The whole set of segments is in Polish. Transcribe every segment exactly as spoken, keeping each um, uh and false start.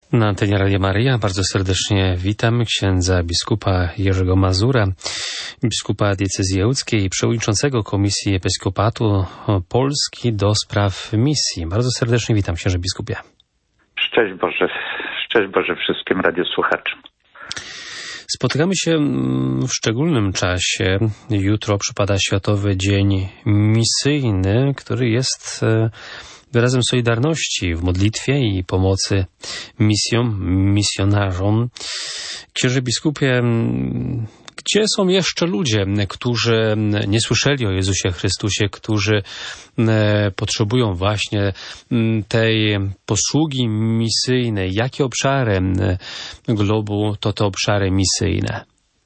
Na antenie Radia Maryja bardzo serdecznie witam księdza biskupa Jerzego Mazura, biskupa diecezji łódzkiej i przewodniczącego Komisji Episkopatu Polski do spraw misji. Bardzo serdecznie witam, księże biskupie. Szczęść Boże, szczęść Boże wszystkim radiosłuchaczom. Spotykamy się w szczególnym czasie. Jutro przypada Światowy Dzień Misyjny, który jest wyrazem solidarności w modlitwie i pomocy misjom, misjonarzom. Księże biskupie, gdzie są jeszcze ludzie, którzy nie słyszeli o Jezusie Chrystusie, którzy potrzebują właśnie tej posługi misyjnej? Jakie obszary globu to te obszary misyjne?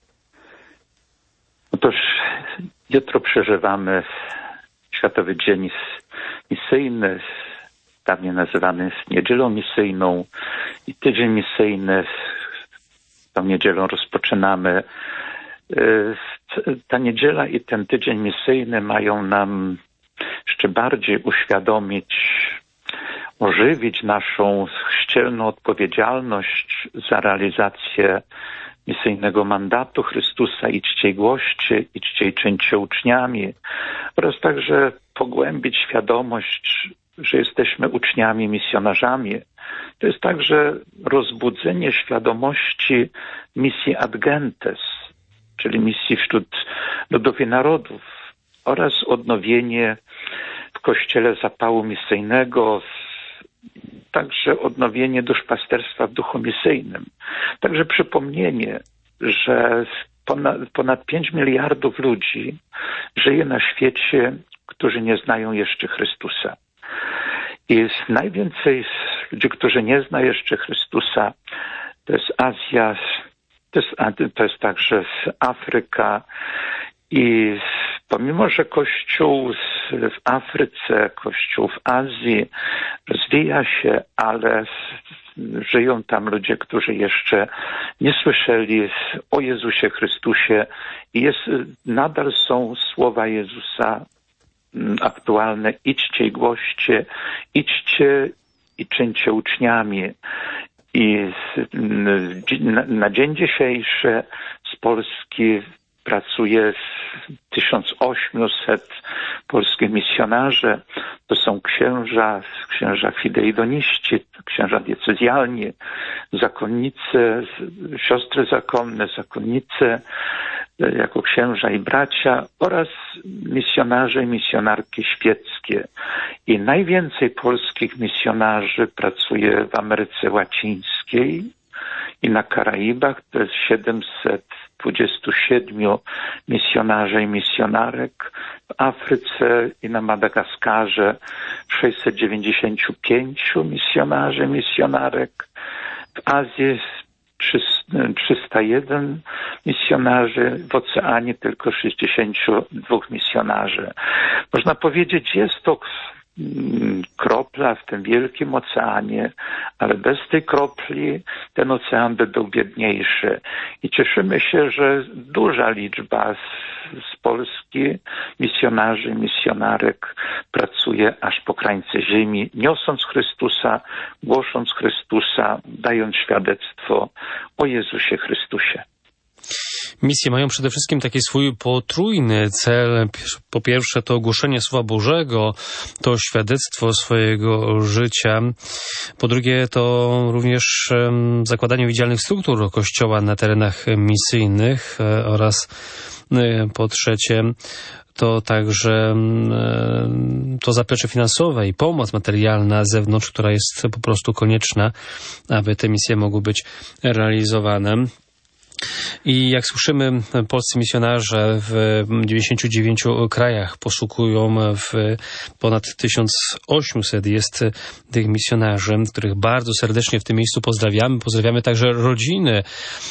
Otóż jutro przeżywamy Światowy Dzień Misyjny, dawniej nazywany Niedzielą Misyjną, i Tydzień Misyjny. Tą niedzielą rozpoczynamy. Ta niedziela i ten Tydzień Misyjny mają nam jeszcze bardziej uświadomić, ożywić naszą chrzcielną odpowiedzialność za realizację misyjnego mandatu Chrystusa: idźcie i głoście, idźcie i czyńcie uczniami, oraz także pogłębić świadomość, że jesteśmy uczniami, misjonarzami. To jest także rozbudzenie świadomości misji ad gentes, czyli misji wśród ludów i narodów, oraz odnowienie w Kościele zapału misyjnego, także odnowienie duszpasterstwa w duchu misyjnym. Także przypomnienie, że ponad, ponad pięć miliardów ludzi żyje na świecie, którzy nie znają jeszcze Chrystusa. I jest najwięcej ludzi, którzy nie znają jeszcze Chrystusa. To jest Azja, to jest, to jest także Afryka. I pomimo, że Kościół w Afryce, Kościół w Azji rozwija się, ale żyją tam ludzie, którzy jeszcze nie słyszeli o Jezusie Chrystusie, i jest, nadal są słowa Jezusa aktualne: idźcie i głoście, idźcie i czyńcie uczniami. I na dzień dzisiejszy z Polski pracuje tysiąc osiemset polskich misjonarzy. To są księża, księża fideidoniści, księża diecezjalni, zakonnice, siostry zakonne, zakonnice jako księża i bracia, oraz misjonarze i misjonarki świeckie. I najwięcej polskich misjonarzy pracuje w Ameryce Łacińskiej i na Karaibach. To jest siedemset dwadzieścia siedem misjonarzy i misjonarek. W Afryce i na Madagaskarze sześćset dziewięćdziesiąt pięć misjonarzy i misjonarek. W Azji trzysta jeden misjonarzy, w oceanie tylko sześćdziesiąt dwa misjonarzy. Można powiedzieć, jest to kropla w tym wielkim oceanie, ale bez tej kropli ten ocean by był biedniejszy. I cieszymy się, że duża liczba z, z Polski misjonarzy i misjonarek pracuje aż po krańce ziemi, niosąc Chrystusa, głosząc Chrystusa, dając świadectwo o Jezusie Chrystusie. Misje mają przede wszystkim taki swój potrójny cel. Po pierwsze to głoszenie Słowa Bożego, to świadectwo swojego życia. Po drugie to również zakładanie widzialnych struktur Kościoła na terenach misyjnych, oraz po trzecie to także to zaplecze finansowe i pomoc materialna z zewnątrz, która jest po prostu konieczna, aby te misje mogły być realizowane. I jak słyszymy, polscy misjonarze w dziewięćdziesięciu dziewięciu krajach posługują, w ponad tysiąc osiemset jest tych misjonarzy, których bardzo serdecznie w tym miejscu pozdrawiamy. Pozdrawiamy także rodziny,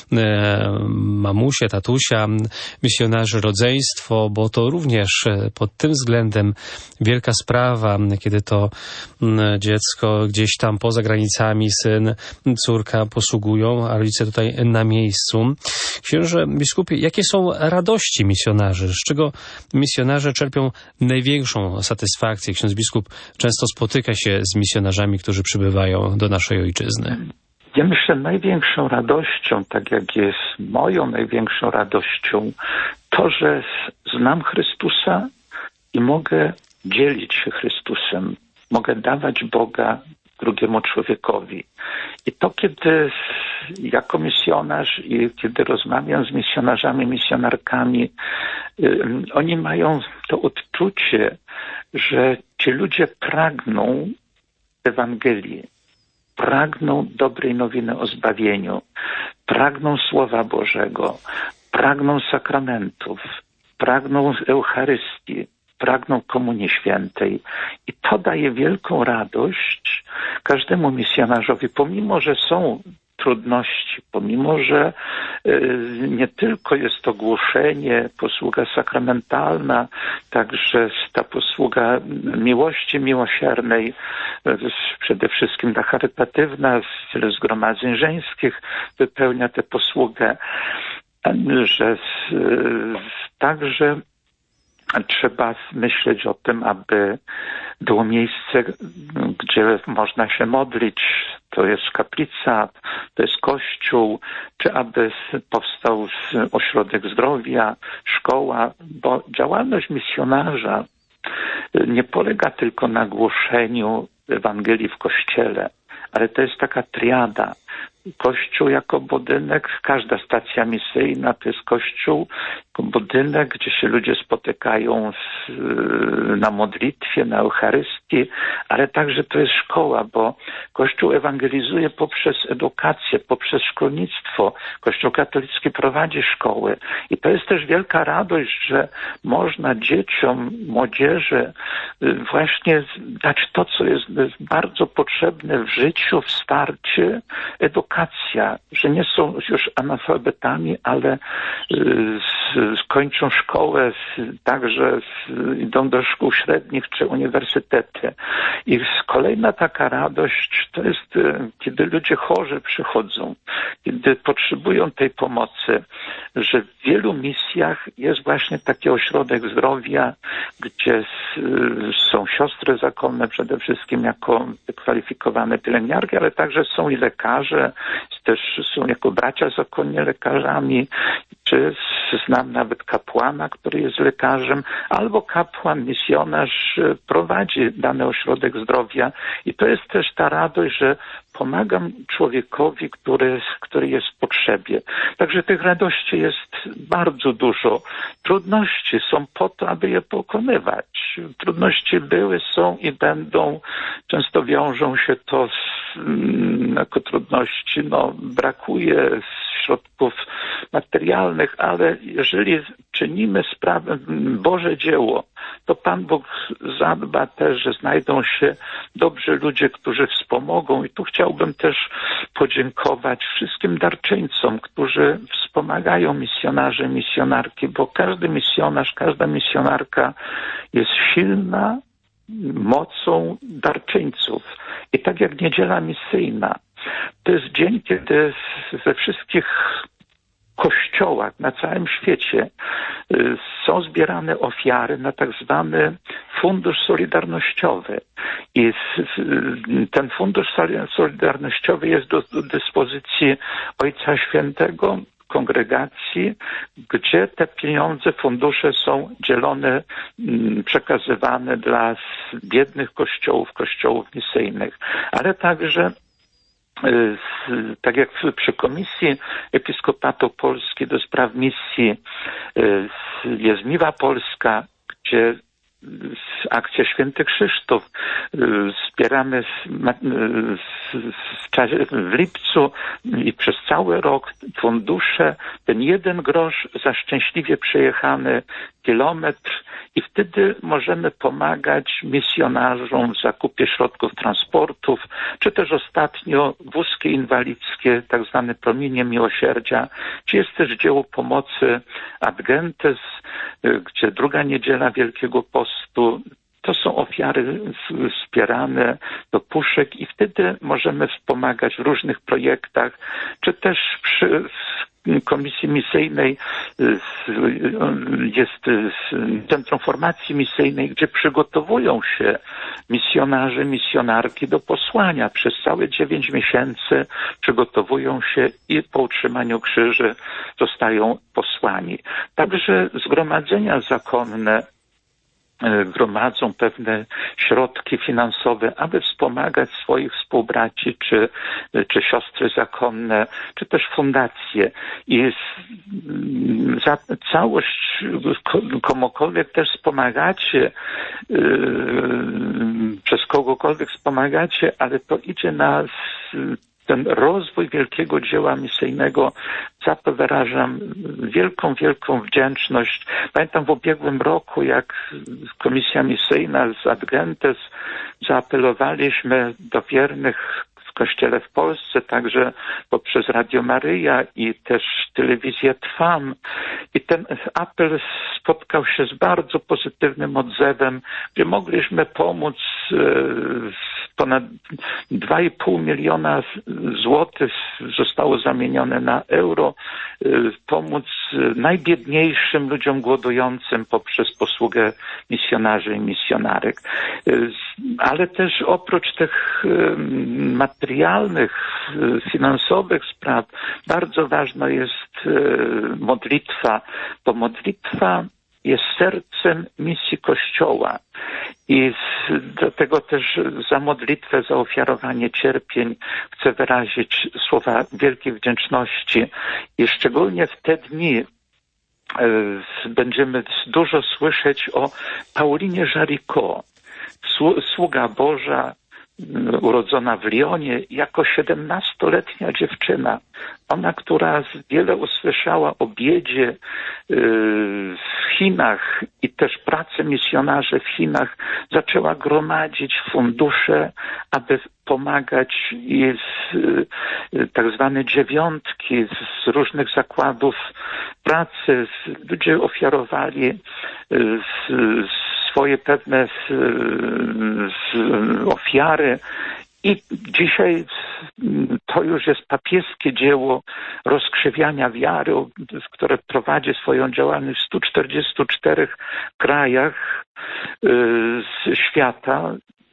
mamusie, tatusia, misjonarzy, rodzeństwo, bo to również pod tym względem wielka sprawa, kiedy to dziecko gdzieś tam poza granicami, syn, córka posługują, a rodzice tutaj na miejscu. Księże biskupie, jakie są radości misjonarzy? Z czego misjonarze czerpią największą satysfakcję? Ksiądz biskup często spotyka się z misjonarzami, którzy przybywają do naszej ojczyzny. Ja myślę, największą radością, tak jak jest moją największą radością, to, że znam Chrystusa i mogę dzielić się Chrystusem. Mogę dawać Boga drugiemu człowiekowi. I to, kiedy jako misjonarz i kiedy rozmawiam z misjonarzami, misjonarkami, oni mają to odczucie, że ci ludzie pragną Ewangelii, pragną dobrej nowiny o zbawieniu, pragną Słowa Bożego, pragną sakramentów, pragną Eucharystii, pragną Komunii Świętej. I to daje wielką radość każdemu misjonarzowi, pomimo że są trudności, pomimo że nie tylko jest to głoszenie, posługa sakramentalna, także ta posługa miłości miłosiernej, przede wszystkim ta charytatywna, wiele zgromadzeń żeńskich wypełnia tę posługę, że także trzeba myśleć o tym, aby było miejsce, gdzie można się modlić. To jest kaplica, to jest kościół, czy aby powstał ośrodek zdrowia, szkoła, bo działalność misjonarza nie polega tylko na głoszeniu Ewangelii w kościele, ale to jest taka triada. Kościół jako budynek, każda stacja misyjna to jest kościół jako budynek, gdzie się ludzie spotykają z, na modlitwie, na Eucharystii, ale także to jest szkoła, bo Kościół ewangelizuje poprzez edukację, poprzez szkolnictwo. Kościół katolicki prowadzi szkoły i to jest też wielka radość, że można dzieciom, młodzieży właśnie dać to, co jest bardzo potrzebne w życiu, wsparcie, edukacja, że nie są już analfabetami, ale skończą szkołę, także idą do szkół średnich czy uniwersytety. I kolejna taka radość to jest, kiedy ludzie chorzy przychodzą, kiedy potrzebują tej pomocy, że w wielu misjach jest właśnie taki ośrodek zdrowia, gdzie są siostry zakonne przede wszystkim jako wykwalifikowane pielęgniarki, ale także są i lekarze, też są jako bracia zakonni lekarzami, czy znam nawet kapłana, który jest lekarzem, albo kapłan, misjonarz prowadzi dany ośrodek zdrowia i to jest też ta radość, że pomagam człowiekowi, który, który jest w potrzebie. Także tych radości jest bardzo dużo. Trudności są po to, aby je pokonywać. Trudności były, są i będą. Często wiążą się to z, jako trudności, no, brakuje środków materialnych, ale jeżeli czynimy sprawę, Boże dzieło, to Pan Bóg zadba też, że znajdą się dobrzy ludzie, którzy wspomogą. I tu chciałbym też podziękować wszystkim darczyńcom, którzy wspomagają misjonarzy, misjonarki, bo każdy misjonarz, każda misjonarka jest silna mocą darczyńców. I tak jak Niedziela Misyjna, to jest dzień, kiedy we wszystkich kościołach na całym świecie są zbierane ofiary na tak zwany fundusz solidarnościowy. I ten fundusz solidarnościowy jest do dyspozycji Ojca Świętego, kongregacji, gdzie te pieniądze, fundusze są dzielone, przekazywane dla biednych kościołów, kościołów misyjnych, ale także tak jak przy Komisji Episkopatu Polski do spraw misji jest Miła Polska, gdzie akcja Święty Krzysztof zbieramy w, czasie, w lipcu i przez cały rok fundusze, ten jeden grosz za szczęśliwie przejechany kilometr i wtedy możemy pomagać misjonarzom w zakupie środków transportów, czy też ostatnio wózki inwalidzkie, tak zwane promienie miłosierdzia, gdzie jest też dzieło pomocy Ad Gentes, gdzie druga niedziela Wielkiego Postu, to są ofiary wspierane do puszek i wtedy możemy wspomagać w różnych projektach, czy też przy Komisji Misyjnej jest Centrum Formacji Misyjnej, gdzie przygotowują się misjonarze, misjonarki do posłania. Przez całe dziewięć miesięcy przygotowują się i po utrzymaniu krzyży zostają posłani. Także zgromadzenia zakonne gromadzą pewne środki finansowe, aby wspomagać swoich współbraci, czy, czy siostry zakonne, czy też fundacje. I za całość komukolwiek też wspomagacie, przez kogokolwiek wspomagacie, ale to idzie na ten rozwój wielkiego dzieła misyjnego. Za to wyrażam wielką, wielką wdzięczność. Pamiętam w ubiegłym roku, jak Komisja Misyjna z Ad Gentes zaapelowaliśmy do wiernych w Kościele w Polsce, także poprzez Radio Maryja i też telewizję Trwam. I ten apel spotkał się z bardzo pozytywnym odzewem, gdzie mogliśmy pomóc. Ponad dwa i pół miliona złotych zostało zamienione na euro, pomóc najbiedniejszym ludziom głodującym poprzez posługę misjonarzy i misjonarek. Ale też oprócz tych materialnych, finansowych spraw bardzo ważna jest modlitwa, bo modlitwa jest sercem misji Kościoła. I dlatego też za modlitwę, za ofiarowanie cierpień chcę wyrazić słowa wielkiej wdzięczności. I szczególnie w te dni będziemy dużo słyszeć o Paulinie Jaricot, sługa Boża, urodzona w Lyonie, jako siedemnastoletnia dziewczyna. Ona, która wiele usłyszała o biedzie w Chinach i też pracy misjonarzy w Chinach, zaczęła gromadzić fundusze, aby pomagać i z tak zwane dziewiątki z różnych zakładów pracy. Ludzie ofiarowali swoje pewne ofiary. I dzisiaj to już jest papieskie dzieło rozkrzewiania wiary, które prowadzi swoją działalność w stu czterdziestu czterech krajach świata.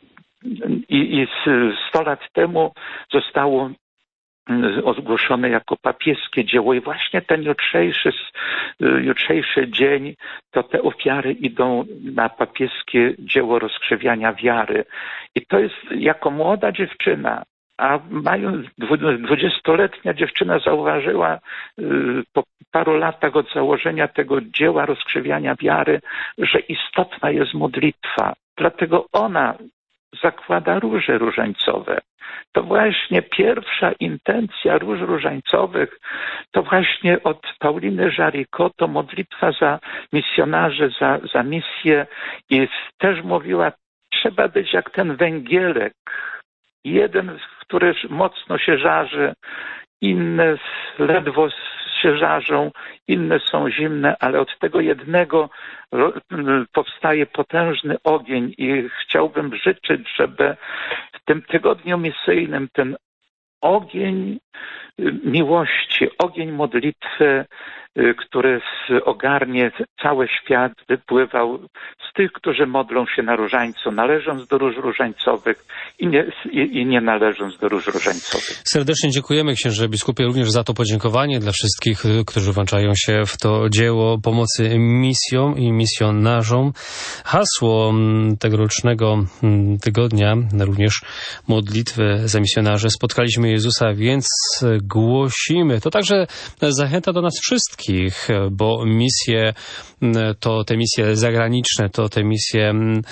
I, i sto lat temu zostało ogłoszone jako papieskie dzieło i właśnie ten jutrzejszy, jutrzejszy dzień, to te ofiary idą na papieskie dzieło rozkrzewiania wiary. I to jest jako młoda dziewczyna, a mając dwudziestoletnia dziewczyna zauważyła po paru latach od założenia tego dzieła rozkrzewiania wiary, że istotna jest modlitwa. Dlatego ona zakłada róże różańcowe. To właśnie pierwsza intencja róż różańcowych, to właśnie od Pauliny Jaricot, to modlitwa za misjonarzy, za, za misję. I też mówiła, trzeba być jak ten węgielek. Jeden, który mocno się żarzy, inne ledwo się żarzą, inne są zimne, ale od tego jednego powstaje potężny ogień i chciałbym życzyć, żeby w tym tygodniu misyjnym ten ogień miłości, ogień modlitwy, który ogarnie cały świat, wypływał z tych, którzy modlą się na różańcu, należąc do róż różańcowych i nie, i, i nie należąc do róż różańcowych. Serdecznie dziękujemy, księże biskupie, również za to podziękowanie dla wszystkich, którzy włączają się w to dzieło pomocy misjom i misjonarzom. Hasło tegorocznego tygodnia, również modlitwy za misjonarzy. Spotkaliśmy Jezusa, więc głosimy. To także zachęta do nas wszystkich, bo misje to te misje zagraniczne, to te misje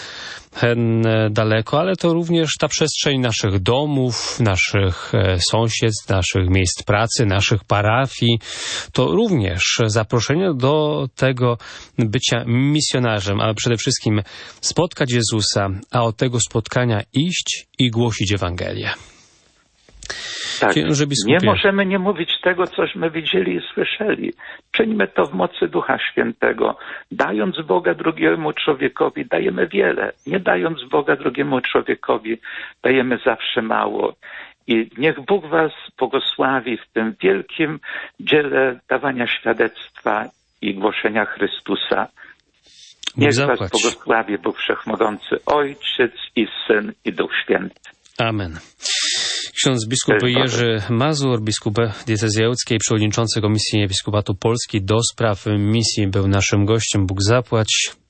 daleko, ale to również ta przestrzeń naszych domów, naszych sąsiedztw, naszych miejsc pracy, naszych parafii. To również zaproszenie do tego bycia misjonarzem, ale przede wszystkim spotkać Jezusa, a od tego spotkania iść i głosić Ewangelię. Tak, nie możemy nie mówić tego, cośmy widzieli i słyszeli. Czyńmy to w mocy Ducha Świętego. Dając Boga drugiemu człowiekowi, dajemy wiele. Nie dając Boga drugiemu człowiekowi, dajemy zawsze mało. I niech Bóg was błogosławi w tym wielkim dziele dawania świadectwa i głoszenia Chrystusa. Niech was błogosławi Bóg Wszechmogący, Ojciec i Syn i Duch Święty. Amen. Ksiądz biskup Jerzy Mazur, biskup diecezji ełckiej, przewodniczący Komisji Episkopatu Polski do spraw misji, był naszym gościem. Bóg zapłać.